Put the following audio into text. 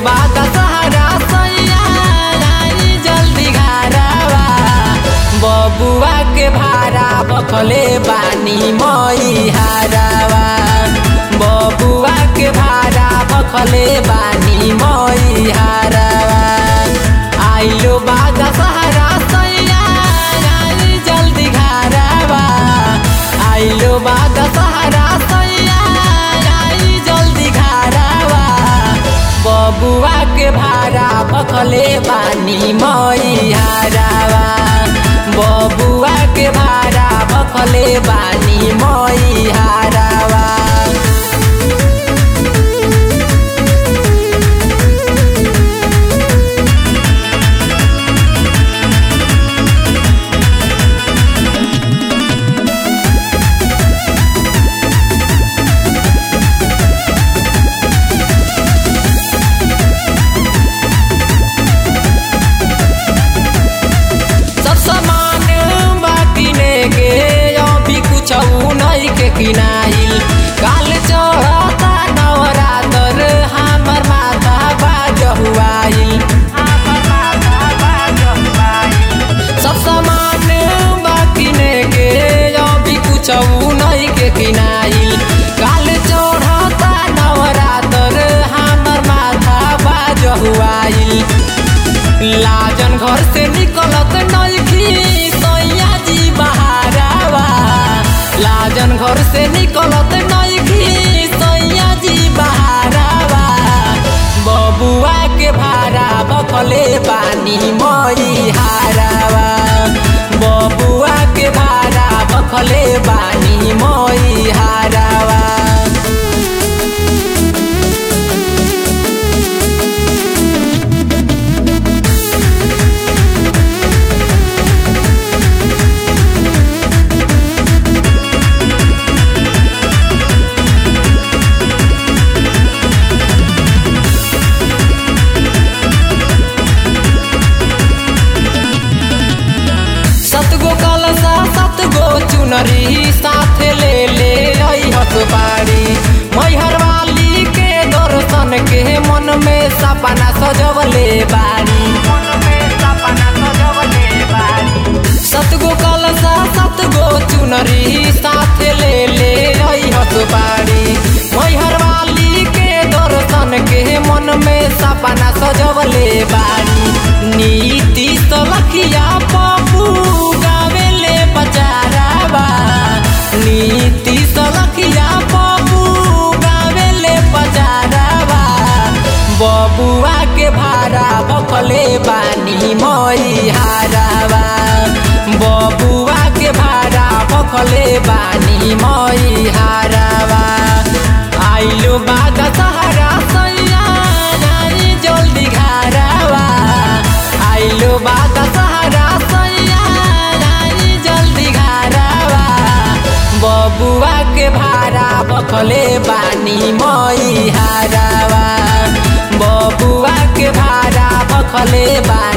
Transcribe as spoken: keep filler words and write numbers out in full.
बाद सहारा सैया आई जल्दी घरवा बबुआ के भाड़ा बखले बानी मई हारवा बबुआ के भाड़ा बखले बानी मई हारवा आइलो बाद सहारा सैया आई जल्दी घरवा आइलो बाद सहारा सैया आई जल्दी घरवा बबुआ के भाड़ा बखले बानी मई हारवा बबुआ के भाड़ा बखले बानी मई हारवा के किनाइल काल चढ़ता नवरातर हमर माता बाजहुआइल सब सामान बाकिने के अभी कुछ नहीं के किनाइल काल चढ़ता नवरातर हमर माता बाजहुआइल लाजन घर से निकलत नइखी सैया जी बहारवा लाजन घर से निकलत नइखी सैया जी बहारवा बबुआ के भाड़ा बखले बानी मई हारवा बबुआ के भाड़ा बखले बानी मई हारवा चुनरी साथ ले ले रही हसबाड़ी मैहर वाली के दर्शन के मन में सपना सजवले बाड़ी सतगो कलसा सतगो चुनरी साथ ले ले रही हसबाड़ी मैहर वाली के दर्शन के मन में सपना सजवले बाड़ी नीति सलखिया पप्पू गावेले बचारावा नीति सलखिया पप्पू गावेले बचारावा बबुआ के भाड़ा बखले बानी मई हारवा बबुआ के भाड़ा बखले बानी मई हारवा आइलो बाद सहारा सैया आई जल्दी घरवा आइलो बाद सहारा सैया आई जल्दी घरवा बबुआ के भाड़ा बखले बानी मई हारवा बबुआ के भाड़ा बखले बानी